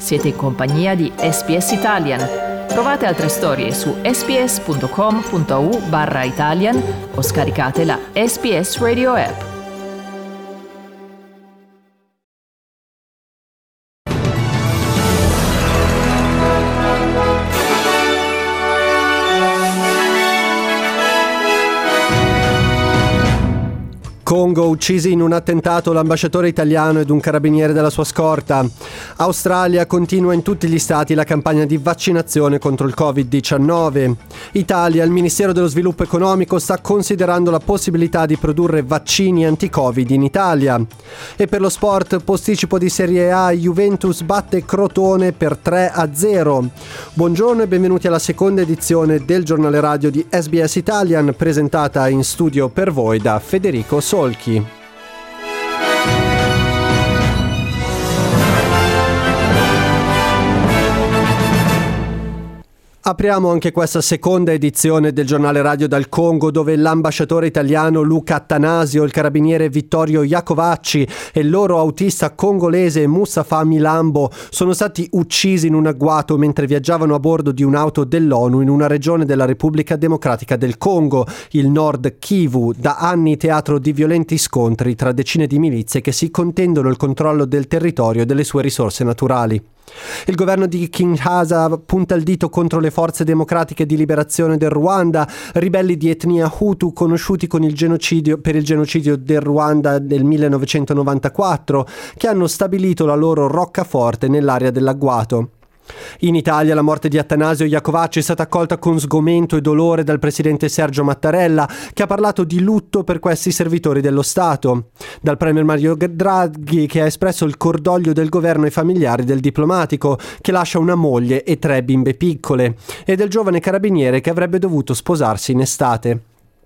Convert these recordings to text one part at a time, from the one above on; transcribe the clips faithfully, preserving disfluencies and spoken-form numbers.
Siete in compagnia di S B S Italian. Trovate altre storie su sbs.com.au barra Italian o scaricate la S B S Radio app. Congo, uccisi in un attentato l'ambasciatore italiano ed un carabiniere della sua scorta. Australia, continua in tutti gli stati la campagna di vaccinazione contro il covid diciannove. Italia, il Ministero dello Sviluppo Economico sta considerando la possibilità di produrre vaccini anti-Covid in Italia. E per lo sport, posticipo di Serie A, Juventus batte Crotone per tre a zero. Buongiorno e benvenuti alla seconda edizione del giornale radio di S B S Italian, presentata in studio per voi da Federico Solchi. Apriamo anche questa seconda edizione del giornale radio dal Congo, dove l'ambasciatore italiano Luca Attanasio, il carabiniere Vittorio Iacovacci e il loro autista congolese Mustafa Milambo sono stati uccisi in un agguato mentre viaggiavano a bordo di un'auto dell'ONU in una regione della Repubblica Democratica del Congo, il Nord Kivu, da anni teatro di violenti scontri tra decine di milizie che si contendono il controllo del territorio e delle sue risorse naturali. Il governo di Kinshasa punta il dito contro le forze democratiche di liberazione del Ruanda, ribelli di etnia Hutu conosciuti con il genocidio, per il genocidio del Ruanda del millenovecentonovantaquattro, che hanno stabilito la loro roccaforte nell'area dell'agguato. In Italia la morte di Attanasio Iacovacci è stata accolta con sgomento e dolore dal presidente Sergio Mattarella, che ha parlato di lutto per questi servitori dello Stato, dal premier Mario Draghi, che ha espresso il cordoglio del governo ai familiari del diplomatico, che lascia una moglie e tre bimbe piccole, e del giovane carabiniere che avrebbe dovuto sposarsi in estate.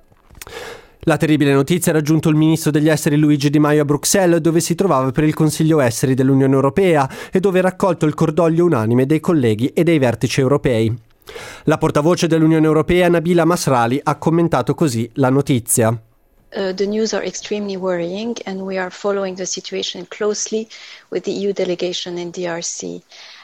La terribile notizia ha raggiunto il ministro degli esteri Luigi Di Maio a Bruxelles, dove si trovava per il Consiglio Esteri dell'Unione Europea e dove ha raccolto il cordoglio unanime dei colleghi e dei vertici europei. La portavoce dell'Unione Europea, Nabila Masrali, ha commentato così la notizia. Uh, the news are extremely worrying and we are following the situation closely with the E U delegation in D R C.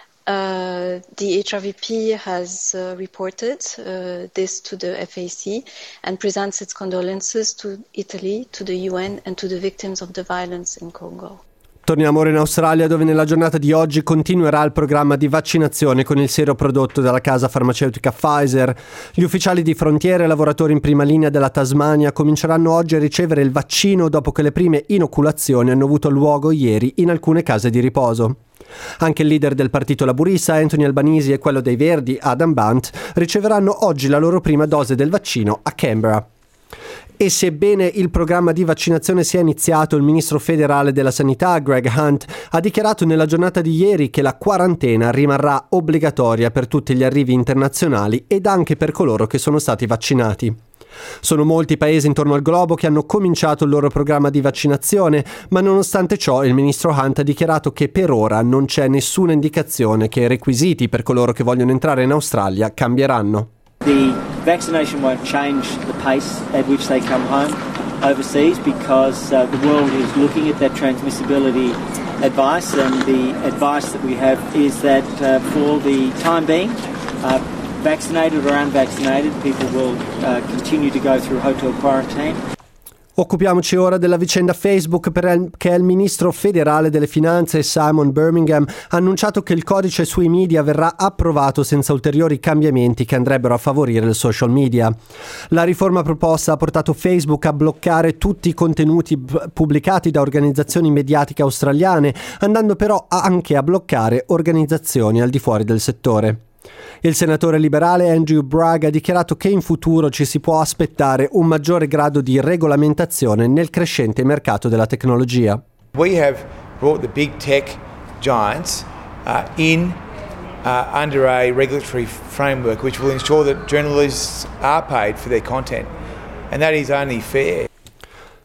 Uh, the H R V P has uh, reported uh, this to the F A C and presents its condolences to Italy, to the U N and to the victims of the violence in Congo. Torniamo ora in Australia, dove nella giornata di oggi continuerà il programma di vaccinazione con il siero prodotto dalla casa farmaceutica Pfizer. Gli ufficiali di frontiera e lavoratori in prima linea della Tasmania cominceranno oggi a ricevere il vaccino dopo che le prime inoculazioni hanno avuto luogo ieri in alcune case di riposo. Anche il leader del partito laburista Anthony Albanese e quello dei Verdi Adam Bant riceveranno oggi la loro prima dose del vaccino a Canberra. E sebbene il programma di vaccinazione sia iniziato, il ministro federale della sanità Greg Hunt ha dichiarato nella giornata di ieri che la quarantena rimarrà obbligatoria per tutti gli arrivi internazionali ed anche per coloro che sono stati vaccinati. Sono molti i paesi intorno al globo che hanno cominciato il loro programma di vaccinazione, ma nonostante ciò il ministro Hunt ha dichiarato che per ora non c'è nessuna indicazione che i requisiti per coloro che vogliono entrare in Australia cambieranno. The vaccination won't change the pace at which they come home overseas because uh, the world is looking at that transmissibility advice, and the advice that we have is that uh, for the time being, uh, vaccinated or unvaccinated, people will uh, continue to go through hotel quarantine. Occupiamoci ora della vicenda Facebook, perché il ministro federale delle finanze Simon Birmingham ha annunciato che il codice sui media verrà approvato senza ulteriori cambiamenti che andrebbero a favorire il social media. La riforma proposta ha portato Facebook a bloccare tutti i contenuti pubblicati da organizzazioni mediatiche australiane, andando però anche a bloccare organizzazioni al di fuori del settore. Il senatore liberale Andrew Bragg ha dichiarato che in futuro ci si può aspettare un maggiore grado di regolamentazione nel crescente mercato della tecnologia. We have brought the big tech giants uh, in uh, under a regulatory framework which will ensure that journalists are paid for their content, and that is only fair.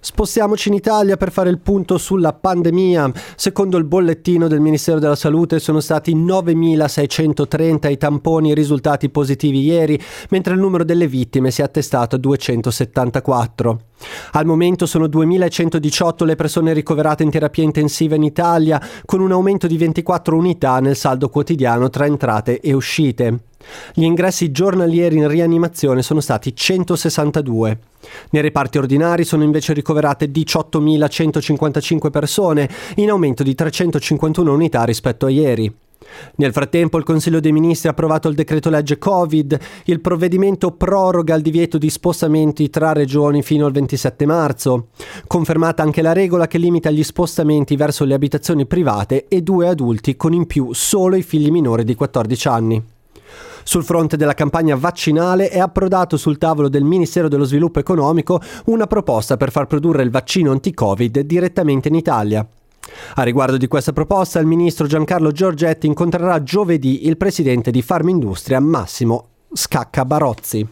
Spostiamoci in Italia per fare il punto sulla pandemia. Secondo il bollettino del Ministero della Salute sono stati novemilaseicentotrenta i tamponi risultati positivi ieri, mentre il numero delle vittime si è attestato a duecentosettantaquattro. Al momento sono duemilacentodiciotto le persone ricoverate in terapia intensiva in Italia, con un aumento di ventiquattro unità nel saldo quotidiano tra entrate e uscite. Gli ingressi giornalieri in rianimazione sono stati centosessantadue. Nei reparti ordinari sono invece ricoverate diciottomilacentocinquantacinque persone, in aumento di trecentocinquantuno unità rispetto a ieri. Nel frattempo il Consiglio dei Ministri ha approvato il decreto legge Covid. Il provvedimento proroga il divieto di spostamenti tra regioni fino al ventisette marzo. Confermata anche la regola che limita gli spostamenti verso le abitazioni private e due adulti con in più solo i figli minori di quattordici anni. Sul fronte della campagna vaccinale è approdato sul tavolo del Ministero dello Sviluppo Economico una proposta per far produrre il vaccino anti-Covid direttamente in Italia. A riguardo di questa proposta, il ministro Giancarlo Giorgetti incontrerà giovedì il presidente di Farmindustria Massimo Scacca Barozzi.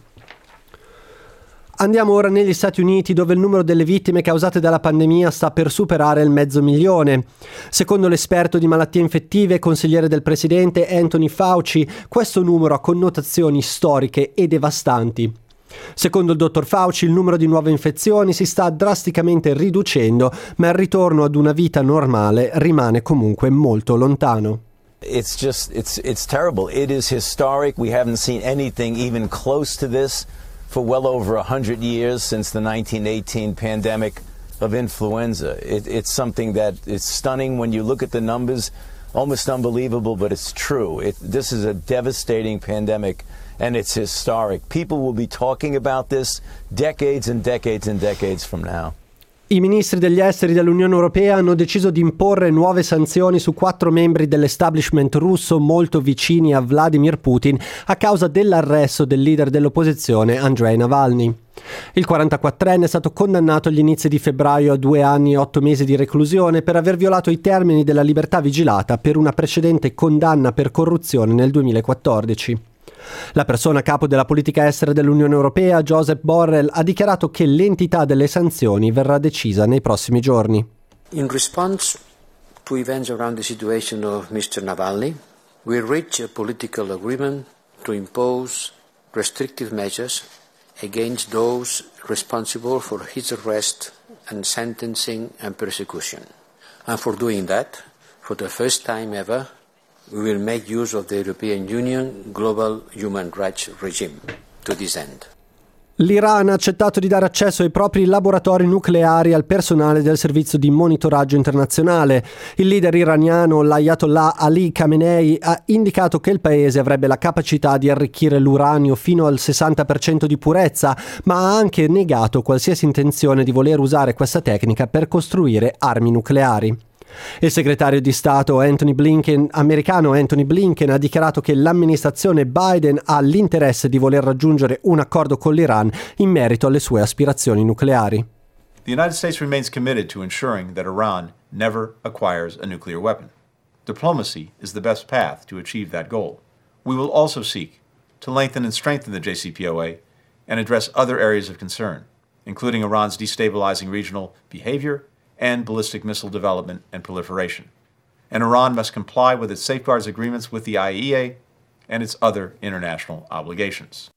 Andiamo ora negli Stati Uniti, dove il numero delle vittime causate dalla pandemia sta per superare il mezzo milione. Secondo l'esperto di malattie infettive e consigliere del presidente Anthony Fauci, questo numero ha connotazioni storiche e devastanti. Secondo il dottor Fauci, il numero di nuove infezioni si sta drasticamente riducendo, ma il ritorno ad una vita normale rimane comunque molto lontano. It's just, it's, it's terrible. It is historic. We haven't seen anything even close to this for well over a hundred years since the nineteen eighteen pandemic of influenza. It, it's something that is stunning when you look at the numbers, almost unbelievable, but it's true. It, this is a devastating pandemic and it's historic. People will be talking about this decades and decades and decades from now. I ministri degli esteri dell'Unione Europea hanno deciso di imporre nuove sanzioni su quattro membri dell'establishment russo molto vicini a Vladimir Putin a causa dell'arresto del leader dell'opposizione Andrei Navalny. Il quarantaquattrenne è stato condannato agli inizi di febbraio a due anni e otto mesi di reclusione per aver violato i termini della libertà vigilata per una precedente condanna per corruzione nel duemilaquattordici. La persona capo della politica estera dell'Unione Europea, Josep Borrell, ha dichiarato che l'entità delle sanzioni verrà decisa nei prossimi giorni. In response to events around the situation of mister Navalny, we reached a political agreement to impose restrictive measures against those responsible for his arrest and sentencing and persecution. And for doing that, for the first time ever, we will make use of the European Union Global Human Rights Regime to this end. L'Iran ha accettato di dare accesso ai propri laboratori nucleari al personale del servizio di monitoraggio internazionale. Il leader iraniano, l'Ayatollah Ali Khamenei, ha indicato che il paese avrebbe la capacità di arricchire l'uranio fino al sessanta per cento di purezza, ma ha anche negato qualsiasi intenzione di voler usare questa tecnica per costruire armi nucleari. Il segretario di Stato Anthony Blinken, americano Anthony Blinken ha dichiarato che l'amministrazione Biden ha l'interesse di voler raggiungere un accordo con l'Iran in merito alle sue aspirazioni nucleari. The United States remains committed to ensuring that Iran never acquires a nuclear weapon. Diplomacy is the best path to achieve that goal. We will also seek to lengthen and strengthen the J C P O A and address other areas of concern, including Iran's destabilizing regional behavior and ballistic missile development and proliferation. And Iran must comply with its safeguards agreements with the I A E A and its other international obligations.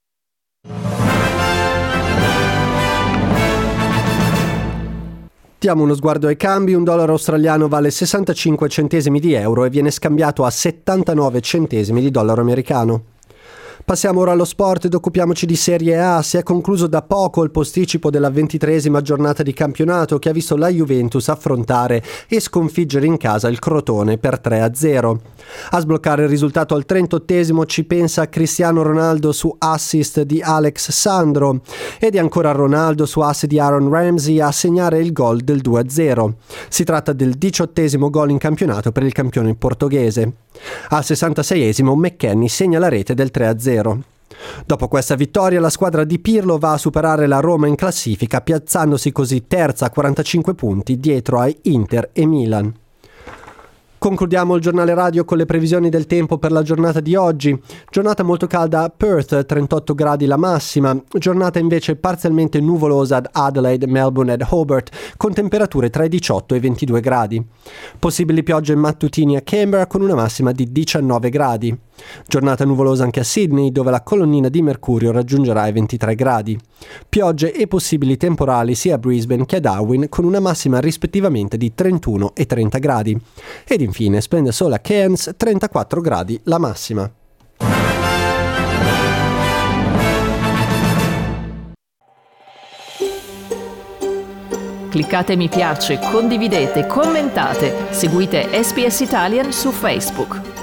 Diamo uno sguardo ai cambi. Un dollaro australiano vale sessantacinque centesimi di euro e viene scambiato a settantanove centesimi di dollaro americano. Passiamo ora allo sport ed occupiamoci di Serie A. Si è concluso da poco il posticipo della ventitreesima giornata di campionato che ha visto la Juventus affrontare e sconfiggere in casa il Crotone per tre a zero. A sbloccare il risultato al trentottesimo ci pensa Cristiano Ronaldo su assist di Alex Sandro ed è ancora Ronaldo su assist di Aaron Ramsey a segnare il gol del due a zero. Si tratta del diciottesimo gol in campionato per il campione portoghese. Al sessantaseiesimo McKennie segna la rete del tre a zero. Dopo questa vittoria la squadra di Pirlo va a superare la Roma in classifica, piazzandosi così terza a quarantacinque punti dietro a Inter e Milan. Concludiamo il giornale radio con le previsioni del tempo per la giornata di oggi. Giornata molto calda a Perth, trentotto gradi la massima. Giornata invece parzialmente nuvolosa ad Adelaide, Melbourne ed Hobart, con temperature tra i diciotto e i ventidue gradi. Possibili piogge mattutini a Canberra con una massima di diciannove gradi. Giornata nuvolosa anche a Sydney, dove la colonnina di mercurio raggiungerà i ventitré gradi. Piogge e possibili temporali sia a Brisbane che a Darwin, con una massima rispettivamente di trentuno e trenta gradi. Ed infine splende sole a Cairns, trentaquattro gradi la massima. Cliccate mi piace, condividete, commentate, seguite S B S Italian su Facebook.